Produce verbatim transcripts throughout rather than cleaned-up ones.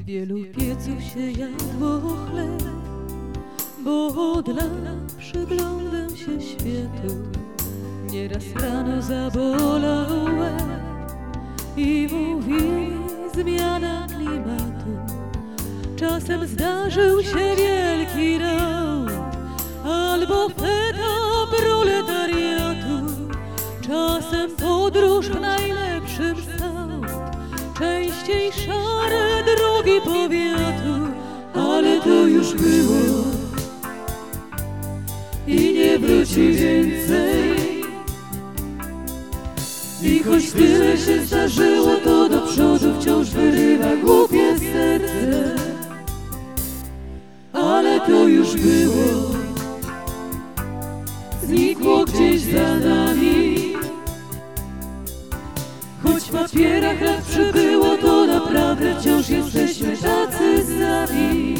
wielu pieców się jadło chleb, bo od lat przyglądam się światu. Nieraz rano zabolał łeb i mówi zmiana klimatu. Czasem zdarzył się wielki raut albo etap proletariatu. Czasem podróż w najlepszym stał, częściej szare drogi powiatu. Ale to już było i nie wróci więcej. I choć tyle się zdarzyło, to do przodu wciąż wyrywa głupie serce. Ale to już było, znikło gdzieś za nami. Choć w papierach lat przybyło, to naprawdę wciąż jesteśmy tacy sami.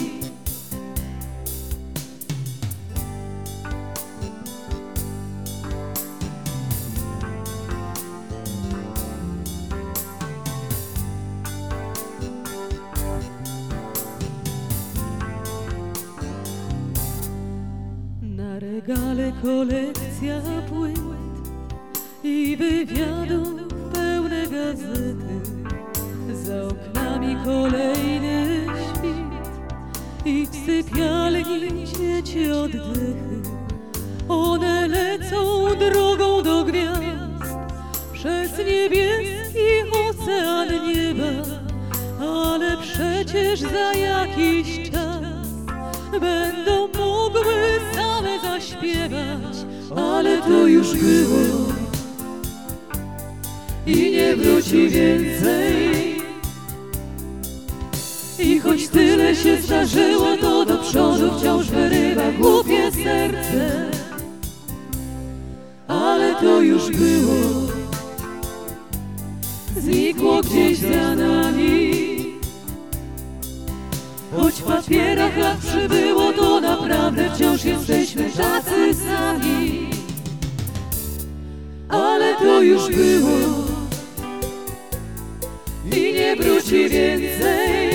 Na regale kolekcja płyt i wywiadów pełne gazety. Za oknami kolejny świt i w sypialni dzieci oddechy. One lecą drogą do gwiazd przez niebieski ocean nieba. Ale przecież za jakiś czas będą mogły same zaśpiewać. Ale to już było i nie wróci więcej. I choć tyle się zdarzyło, to do przodu wciąż wyrywa głupie serce. Ale to już było, znikło gdzieś za nami. Choć w papierach lat przybyło, to naprawdę wciąż jesteśmy tacy sami. Ale to już było i nie wróci więcej.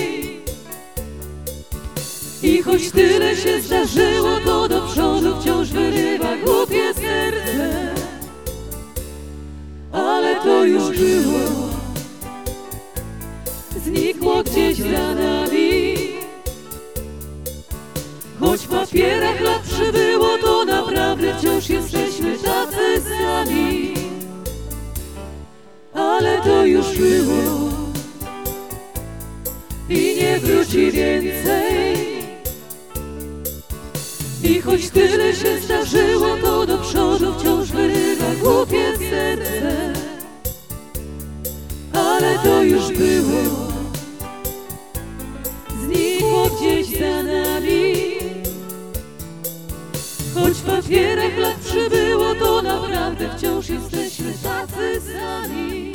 I choć tyle się zdarzyło, to do przodu wciąż wyrywa głupie serce. Ale to już było, znikło gdzieś za nami. Choć w papierach lat przybyło, to naprawdę wciąż jesteśmy tacy sami. Ale to już było i nie wróci więcej. I choć tyle się zdarzyło, to do przodu wciąż wyrywa głupie serce. Ale to już było, znikło gdzieś za nami. Choć w papierach lat przybyło, to naprawdę wciąż jesteśmy tacy sami.